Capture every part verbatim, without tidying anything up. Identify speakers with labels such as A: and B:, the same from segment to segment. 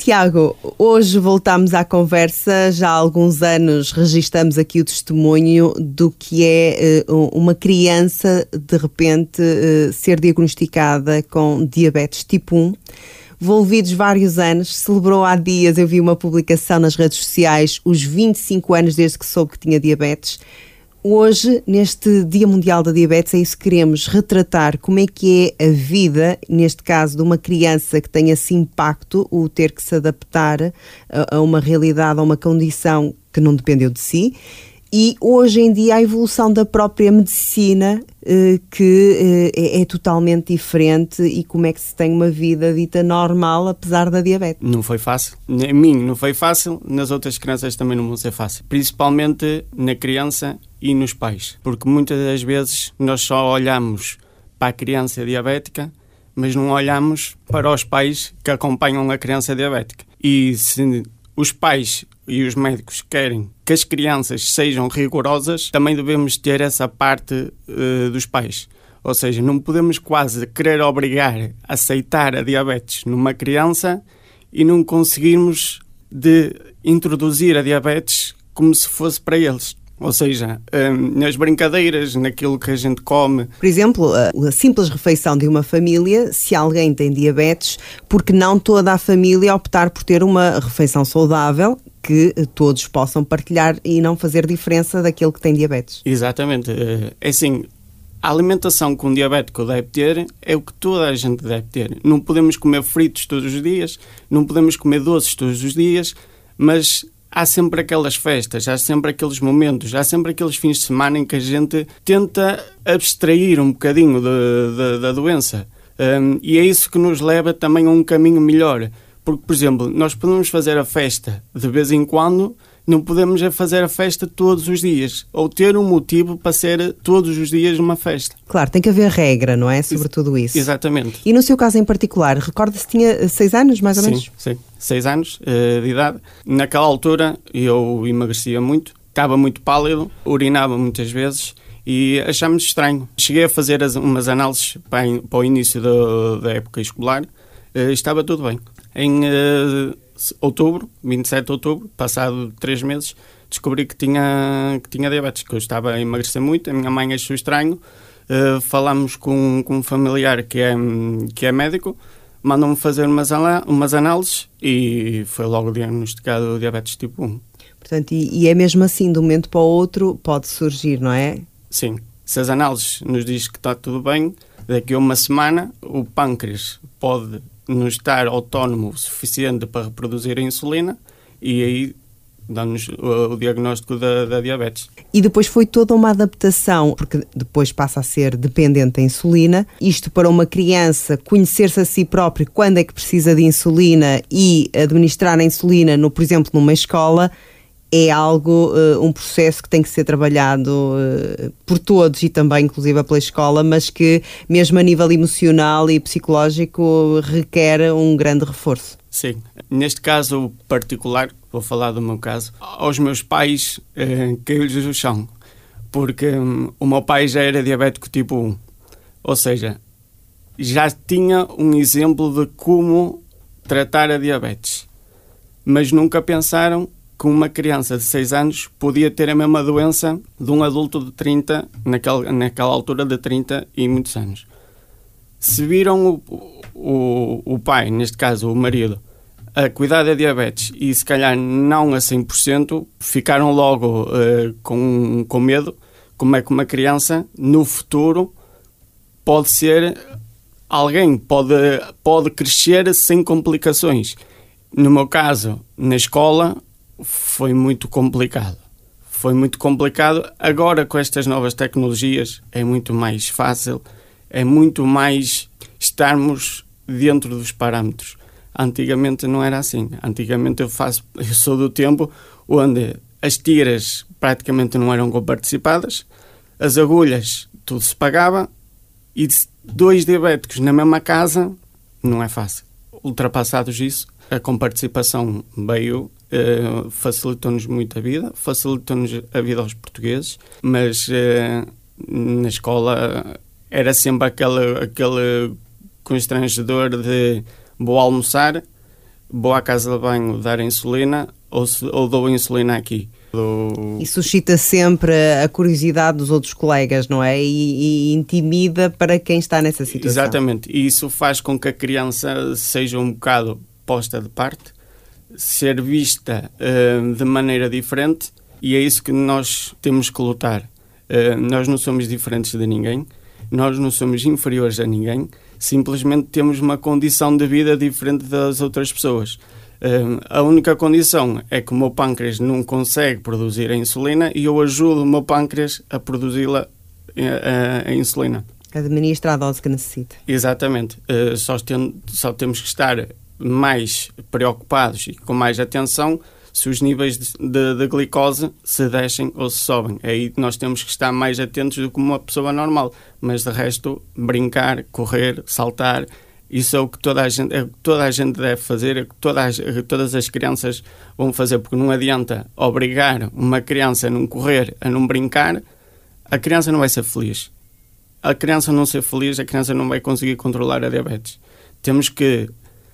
A: Tiago, hoje voltamos à conversa. Já há alguns anos registamos aqui o testemunho do que é uh, uma criança de repente uh, ser diagnosticada com diabetes tipo um. Envolvidos vários anos, celebrou há dias, eu vi uma publicação nas redes sociais, os vinte e cinco anos desde que soube que tinha diabetes. Hoje, neste Dia Mundial da Diabetes, é isso que queremos retratar, como é que é a vida, neste caso, de uma criança que tem esse impacto, o ter que se adaptar a, a uma realidade, a uma condição que não dependeu de si. E hoje em dia a evolução da própria medicina eh, que eh, é, é totalmente diferente, e como é que se tem uma vida dita normal apesar da diabetes.
B: Não foi fácil. A mim não foi fácil, nas outras crianças também não vão ser fácil. Principalmente na criança e nos pais. Porque muitas das vezes nós só olhamos para a criança diabética, mas não olhamos para os pais que acompanham a criança diabética. E se os pais e os médicos querem que as crianças sejam rigorosas, também devemos ter essa parte uh, dos pais. Ou seja, não podemos quase querer obrigar a aceitar a diabetes numa criança e não conseguirmos de introduzir a diabetes como se fosse para eles. Ou seja, um, nas brincadeiras, naquilo que a gente come.
A: Por exemplo, a, a simples refeição de uma família, se alguém tem diabetes, porque não toda a família optar por ter uma refeição saudável que todos possam partilhar e não fazer diferença daquele que tem diabetes?
B: Exatamente. É assim, a alimentação que um diabético deve ter é o que toda a gente deve ter. Não podemos comer fritos todos os dias, não podemos comer doces todos os dias, mas há sempre aquelas festas, há sempre aqueles momentos, há sempre aqueles fins de semana em que a gente tenta abstrair um bocadinho de, de, da doença. Um, e é isso que nos leva também a um caminho melhor. Porque, por exemplo, nós podemos fazer a festa de vez em quando, não podemos é fazer a festa todos os dias. Ou ter um motivo para ser todos os dias uma festa.
A: Claro, tem que haver regra, não é? Sobre tudo isso.
B: Exatamente.
A: E no seu caso em particular, recorda-se que tinha seis anos, mais ou
B: sim,
A: menos?
B: Sim, seis anos uh, de idade. Naquela altura eu emagrecia muito, estava muito pálido, urinava muitas vezes e achámos estranho. Cheguei a fazer as, umas análises para, para o início do, da época escolar, uh, estava tudo bem. Em uh, outubro, vinte e sete de outubro, passado três meses, descobri que tinha, que tinha diabetes, que eu estava a emagrecer muito, a minha mãe achou estranho, uh, falámos com, com um familiar que é, que é médico, mandou-me fazer umas, umas análises e foi logo diagnosticado diabetes tipo um.
A: Portanto, e, e é mesmo assim, de um momento para o outro pode surgir, não é?
B: Sim, se as análises nos diz que está tudo bem, daqui a uma semana o pâncreas pode não estar autónomo o suficiente para reproduzir a insulina e aí dá-nos o, o diagnóstico da, da diabetes.
A: E depois foi toda uma adaptação, porque depois passa a ser dependente da insulina. Isto para uma criança conhecer-se a si próprio quando é que precisa de insulina e administrar a insulina, no, por exemplo, numa escola, é algo, uh, um processo que tem que ser trabalhado uh, por todos e também, inclusive, pela escola, mas que, mesmo a nível emocional e psicológico, requer um grande reforço.
B: Sim. Neste caso particular, vou falar do meu caso, aos meus pais uh, caiu-lhes o chão, porque um, o meu pai já era diabético tipo um, ou seja, já tinha um exemplo de como tratar a diabetes, mas nunca pensaram que uma criança de seis anos podia ter a mesma doença de um adulto de trinta, naquela, naquela altura de trinta e muitos anos. Se viram o, o, o pai, neste caso o marido, a cuidar da diabetes e se calhar não a cem por cento, ficaram logo uh, com, com medo, como é que uma criança no futuro pode ser alguém, pode, pode crescer sem complicações. No meu caso, na escola, foi muito complicado. Foi muito complicado. Agora, com estas novas tecnologias, é muito mais fácil, é muito mais estarmos dentro dos parâmetros. Antigamente não era assim. Antigamente eu faço, eu sou do tempo onde as tiras praticamente não eram comparticipadas, as agulhas tudo se pagava e dois diabéticos na mesma casa não é fácil. Ultrapassados isso, a comparticipação veio, uh, facilitou-nos muito a vida, facilitou-nos a vida aos portugueses, mas uh, na escola era sempre aquele, aquele constrangedor de vou almoçar, vou à casa de banho dar insulina ou, se, ou dou insulina aqui. Dou...
A: E suscita sempre a curiosidade dos outros colegas, não é? E, e intimida para quem está nessa situação.
B: Exatamente. E isso faz com que a criança seja um bocado posta de parte, ser vista uh, de maneira diferente, e é isso que nós temos que lutar. Uh, nós não somos diferentes de ninguém, nós não somos inferiores a ninguém, simplesmente temos uma condição de vida diferente das outras pessoas. Uh, a única condição é que o meu pâncreas não consegue produzir a insulina e eu ajudo o meu pâncreas a produzi-la, a, a, a insulina.
A: Administra a dose que necessita.
B: Exatamente. Uh, só, tem, só temos que estar mais preocupados e com mais atenção se os níveis de, de, de glicose se descem ou se sobem. Aí nós temos que estar mais atentos do que uma pessoa normal. Mas de resto, brincar, correr, saltar, isso é o que toda a gente, é o que toda a gente deve fazer, é o que toda as, todas as crianças vão fazer, porque não adianta obrigar uma criança a não correr, a não brincar, a criança não vai ser feliz. A criança não ser feliz, a criança não vai conseguir controlar a diabetes. Temos que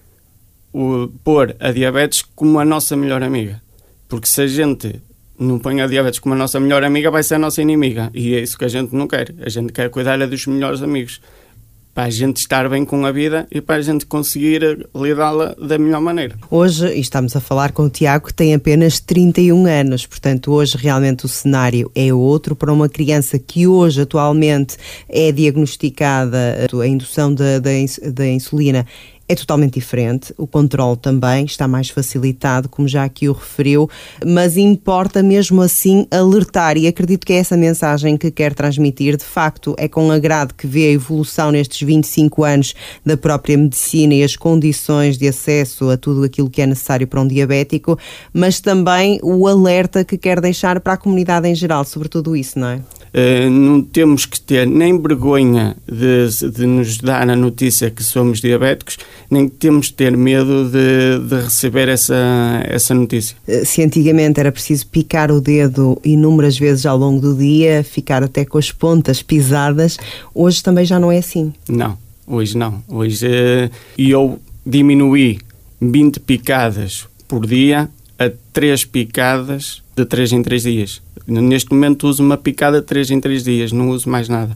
B: o, pôr a diabetes como a nossa melhor amiga. Porque se a gente não põe a diabetes como a nossa melhor amiga, vai ser a nossa inimiga. E é isso que a gente não quer. A gente quer cuidar dos melhores amigos. Para a gente estar bem com a vida e para a gente conseguir lidá-la da melhor maneira.
A: Hoje, e estamos a falar com o Tiago, que tem apenas trinta e um anos, portanto hoje realmente o cenário é outro. Para uma criança que hoje atualmente é diagnosticada a indução da, da, da insulina, é totalmente diferente, o controle também está mais facilitado, como já aqui o referiu, mas importa mesmo assim alertar, e acredito que é essa mensagem que quer transmitir. De facto, é com agrado que vê a evolução nestes vinte e cinco anos da própria medicina e as condições de acesso a tudo aquilo que é necessário para um diabético, mas também o alerta que quer deixar para a comunidade em geral sobre tudo isso, não é?
B: Uh, não temos que ter nem vergonha de, de nos dar a notícia que somos diabéticos, nem temos que ter medo de, de receber essa, essa notícia.
A: Se antigamente era preciso picar o dedo inúmeras vezes ao longo do dia, ficar até com as pontas pisadas, hoje também já não é assim?
B: Não, hoje não. Hoje uh, eu diminuí vinte picadas por dia a três picadas de três em três dias. Neste momento uso uma picada de três em três dias, não uso mais nada.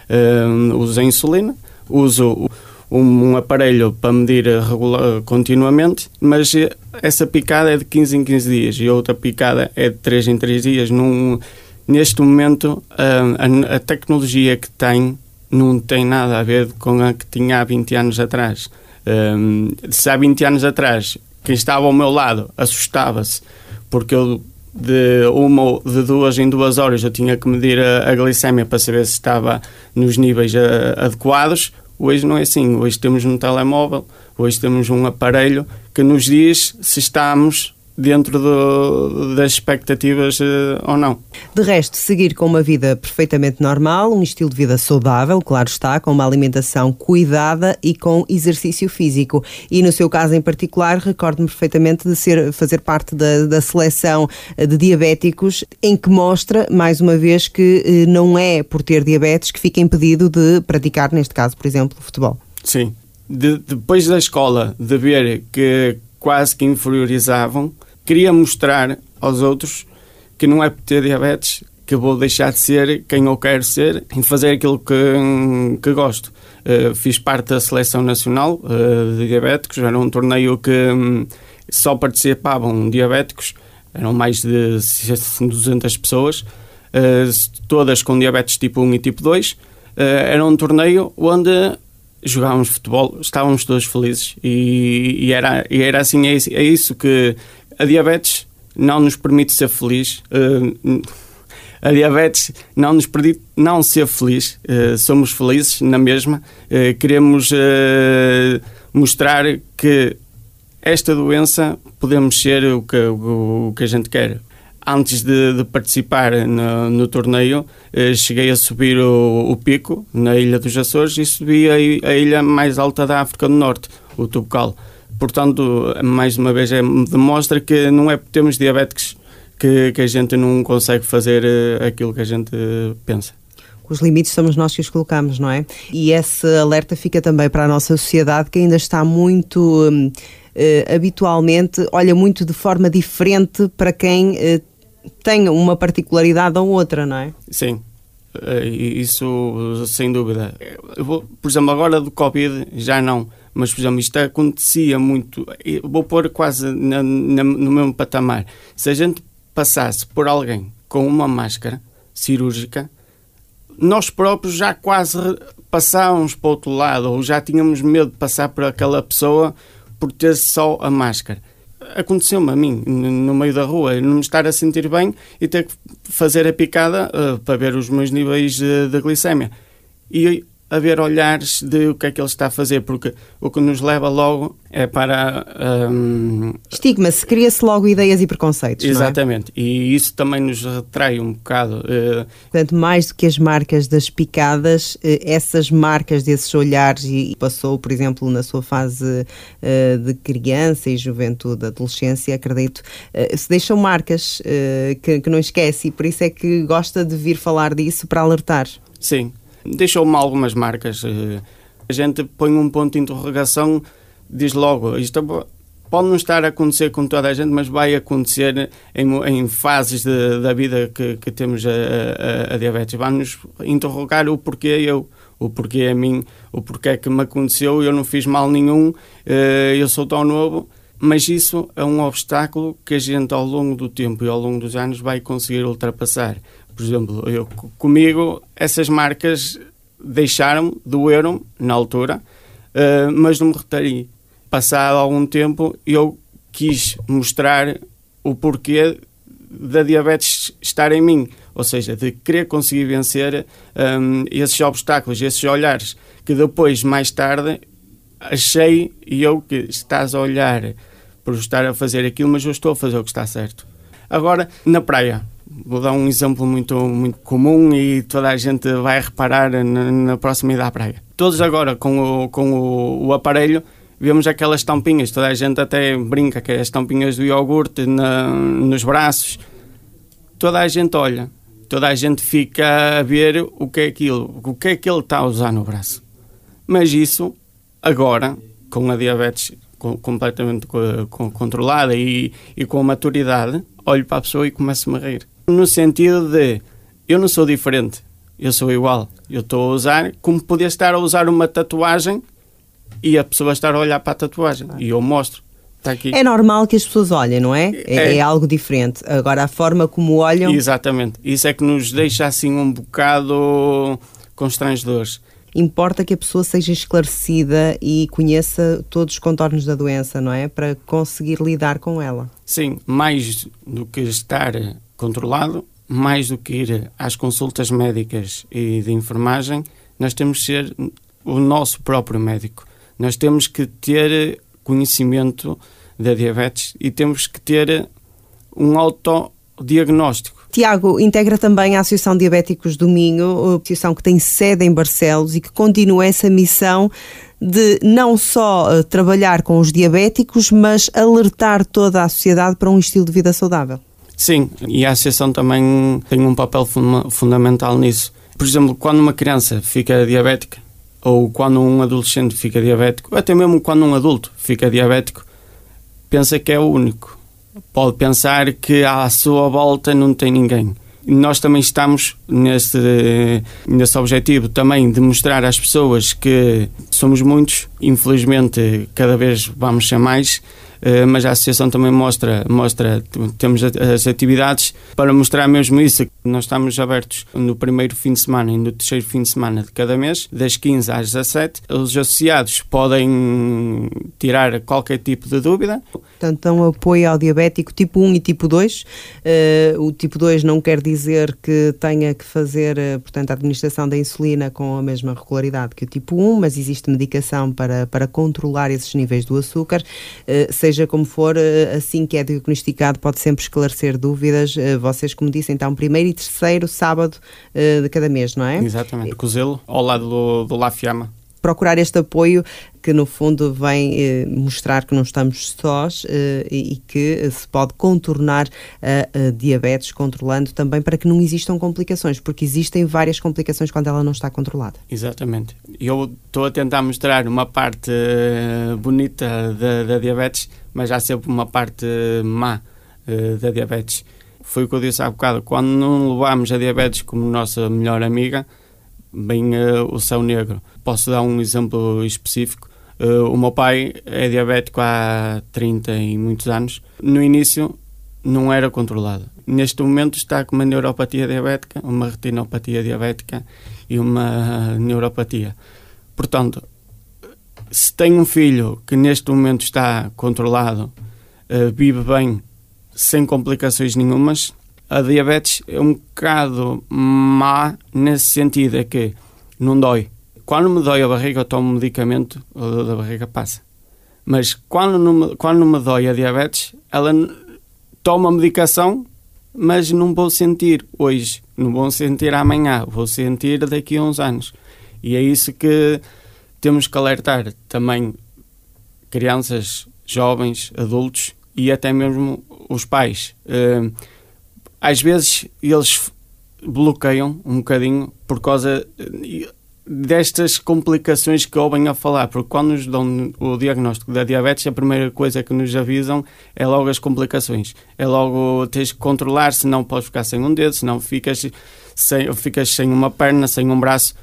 B: Uh, uso a insulina, uso um, um aparelho para medir regular, continuamente, mas essa picada é de quinze em quinze dias e a outra picada é de três em três dias. Num, neste momento, uh, a, a tecnologia que tem não tem nada a ver com a que tinha há vinte anos atrás. Uh, se há vinte anos atrás, quem estava ao meu lado assustava-se, porque eu de uma de duas em duas horas eu tinha que medir a, a glicémia para saber se estava nos níveis a, adequados. Hoje não é assim. Hoje temos um telemóvel, hoje temos um aparelho que nos diz se estamos dentro do, das expectativas uh, ou não.
A: De resto, seguir com uma vida perfeitamente normal, um estilo de vida saudável, claro está, com uma alimentação cuidada e com exercício físico. E no seu caso em particular, recordo-me perfeitamente de ser, fazer parte da, da seleção de diabéticos, em que mostra, mais uma vez, que eh, não é por ter diabetes que fica impedido de praticar, neste caso, por exemplo, o futebol.
B: Sim. De, depois da escola, de ver que quase que inferiorizavam, queria mostrar aos outros que não é por ter diabetes que vou deixar de ser quem eu quero ser e fazer aquilo que, que gosto. Uh, fiz parte da seleção nacional uh, de diabéticos, era um torneio que um, só participavam diabéticos, eram mais de duzentas pessoas, uh, todas com diabetes tipo um e tipo dois. Uh, era um torneio onde jogávamos futebol, estávamos todos felizes e, e, era, e era assim, é isso, é isso que a diabetes não nos permite ser feliz. Uh, a diabetes não nos permite não ser feliz. Uh, somos felizes na mesma. Uh, queremos uh, mostrar que esta doença podemos ser o que, o, o que a gente quer. Antes de, de participar no, no torneio, eh, cheguei a subir o, o pico na Ilha dos Açores e subi a, a ilha mais alta da África do Norte, o Toubkal. Portanto, mais uma vez, é, demonstra que não é por termos diabéticos que, que a gente não consegue fazer eh, aquilo que a gente pensa.
A: os limites somos nós que os colocamos, não é? E esse alerta fica também para a nossa sociedade, que ainda está muito, hum, uh, habitualmente, olha muito de forma diferente para quem uh, tem uma particularidade ou outra, não é?
B: Sim. Uh, isso sem dúvida. Eu vou, por exemplo, agora do Covid já não, mas por exemplo, isto acontecia muito, eu vou pôr quase na, na, no mesmo patamar. Se a gente passasse por alguém com uma máscara cirúrgica, nós próprios já quase passávamos para o outro lado, ou já tínhamos medo de passar por aquela pessoa por ter só a máscara. Aconteceu-me a mim, no meio da rua, não me estar a sentir bem e ter que fazer a picada uh, para ver os meus níveis de, de glicémia. E haver olhares de o que é que ele está a fazer, porque o que nos leva logo é para... Um...
A: Estigma-se, cria-se logo ideias e preconceitos,
B: Exatamente,
A: não é?
B: E isso também nos retrai um bocado. Uh...
A: Portanto, mais do que as marcas das picadas, essas marcas desses olhares, e passou, por exemplo, na sua fase uh, de criança e juventude, adolescência, acredito, uh, se deixam marcas uh, que, que não esquece, e por isso é que gosta de vir falar disso para alertar.
B: Sim. Deixou-me algumas marcas. A gente põe um ponto de interrogação, diz logo, isto pode não estar a acontecer com toda a gente, mas vai acontecer em, em fases de, da vida que, que temos a, a, a diabetes. Vai-nos interrogar o porquê eu, o porquê a mim, o porquê que me aconteceu, eu não fiz mal nenhum, eu sou tão novo. Mas isso é um obstáculo que a gente, ao longo do tempo e ao longo dos anos, vai conseguir ultrapassar. Por exemplo, eu, comigo, essas marcas deixaram-me, doeram na altura, uh, mas não me retraí. Passado algum tempo, eu quis mostrar o porquê da diabetes estar em mim. Ou seja, de querer conseguir vencer um, esses obstáculos, esses olhares, que depois, mais tarde, achei, e eu que estás a olhar por estar a fazer aquilo, mas eu estou a fazer o que está certo. Agora, na praia, vou dar um exemplo muito, muito comum e toda a gente vai reparar na, na proximidade à praia. Todos agora com o, com o, o aparelho vemos aquelas tampinhas, toda a gente até brinca que é as tampinhas do iogurte na, nos braços. Toda a gente olha, toda a gente fica a ver o que é aquilo, o que é que ele está a usar no braço. Mas isso, agora, com a diabetes completamente controlada e, e com a maturidade, olho para a pessoa e começo-me a rir. No sentido de, eu não sou diferente, eu sou igual. Eu estou a usar, como podia estar a usar uma tatuagem e a pessoa estar a olhar para a tatuagem. E eu mostro. Está aqui.
A: É normal que as pessoas olhem, não é? É, é? é algo diferente. Agora, a forma como olham...
B: Exatamente. Isso é que nos deixa assim um bocado constrangedores.
A: Importa que a pessoa seja esclarecida e conheça todos os contornos da doença, não é? Para conseguir lidar com ela.
B: Sim, mais do que estar controlado, mais do que ir às consultas médicas e de enfermagem, nós temos que ser o nosso próprio médico. Nós temos que ter conhecimento da diabetes e temos que ter um autodiagnóstico.
A: Tiago integra também a Associação Diabéticos do Minho, associação que tem sede em Barcelos e que continua essa missão de não só uh, trabalhar com os diabéticos, mas alertar toda a sociedade para um estilo de vida saudável.
B: Sim, e a associação também tem um papel fun- fundamental nisso. Por exemplo, quando uma criança fica diabética, ou quando um adolescente fica diabético, até mesmo quando um adulto fica diabético, pensa que é o único. Pode pensar que à sua volta não tem ninguém. E nós também estamos nesse, nesse objetivo também de mostrar às pessoas que somos muitos, infelizmente cada vez vamos ser mais, mas a associação também mostra, mostra, temos as atividades para mostrar mesmo isso. Nós estamos abertos no primeiro fim de semana e no terceiro fim de semana de cada mês, das quinze às dezassete. Os associados podem tirar qualquer tipo de dúvida.
A: Portanto, dão apoio ao diabético tipo um e tipo dois. Uh, o tipo dois não quer dizer que tenha que fazer, uh, portanto, a administração da insulina com a mesma regularidade que o tipo um, mas existe medicação para, para controlar esses níveis do açúcar. Uh, seja como for, uh, assim que é diagnosticado, pode sempre esclarecer dúvidas. Uh, vocês, como disse, então, primeiro e terceiro sábado uh, de cada mês, não é?
B: Exatamente. Cozelo, ao lado do, do La Fiamma.
A: Procurar este apoio que no fundo vem eh, mostrar que não estamos sós eh, e, e que se pode contornar a, a diabetes controlando também para que não existam complicações, porque existem várias complicações quando ela não está controlada.
B: Exatamente. Eu estou a tentar mostrar uma parte uh, bonita da, da diabetes, mas há sempre uma parte uh, má uh, da diabetes. Foi o que eu disse há bocado, quando não levamos a diabetes como nossa melhor amiga, vem uh, o céu negro. Posso dar um exemplo específico. Uh, o meu pai é diabético há trinta e muitos anos. No início não era controlado. Neste momento está com uma neuropatia diabética, uma retinopatia diabética e uma neuropatia. Portanto, se tem um filho que neste momento está controlado, uh, vive bem, sem complicações nenhumas, a diabetes é um bocado má nesse sentido, é que não dói. Quando me dói a barriga, eu tomo medicamento, a dor da barriga passa. Mas quando não me, quando não me dói a diabetes, ela toma a medicação, mas não vou sentir hoje, não vou sentir amanhã, vou sentir daqui a uns anos. E é isso que temos que alertar também crianças, jovens, adultos e até mesmo os pais. Uh, às vezes eles bloqueiam um bocadinho por causa destas complicações que ouvem a falar, porque quando nos dão o diagnóstico da diabetes, a primeira coisa que nos avisam é logo as complicações. É logo tens que controlar, senão podes ficar sem um dedo, senão ficas sem, ficas sem uma perna, sem um braço.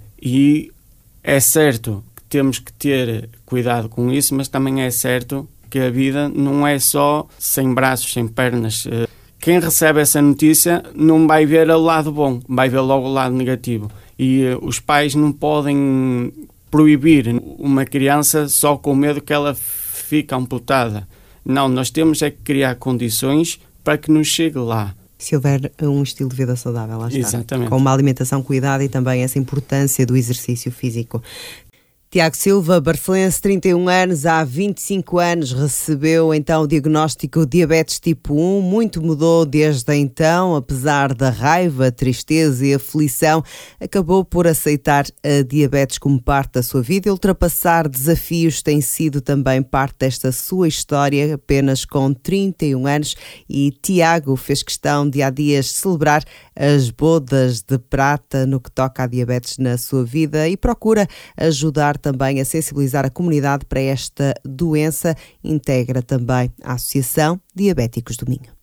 B: E é certo que temos que ter cuidado com isso, mas também é certo que a vida não é só sem braços, sem pernas. Quem recebe essa notícia não vai ver o lado bom, vai ver logo o lado negativo. E uh, os pais não podem proibir uma criança só com medo que ela fique amputada. Não, nós temos é que criar condições para que nos chegue lá.
A: Se houver um estilo de vida saudável, lá está.
B: Exatamente.
A: Com uma alimentação cuidada e também essa importância do exercício físico. Tiago Silva, barcelense, trinta e um anos, há vinte e cinco anos recebeu então o diagnóstico de diabetes tipo um, muito mudou desde então, apesar da raiva, tristeza e aflição, acabou por aceitar a diabetes como parte da sua vida e ultrapassar desafios tem sido também parte desta sua história, apenas com trinta e um anos, e Tiago fez questão de há dias celebrar as bodas de prata no que toca à diabetes na sua vida e procura ajudar também a sensibilizar a comunidade para esta doença. Integra também a Associação Diabéticos do Minho.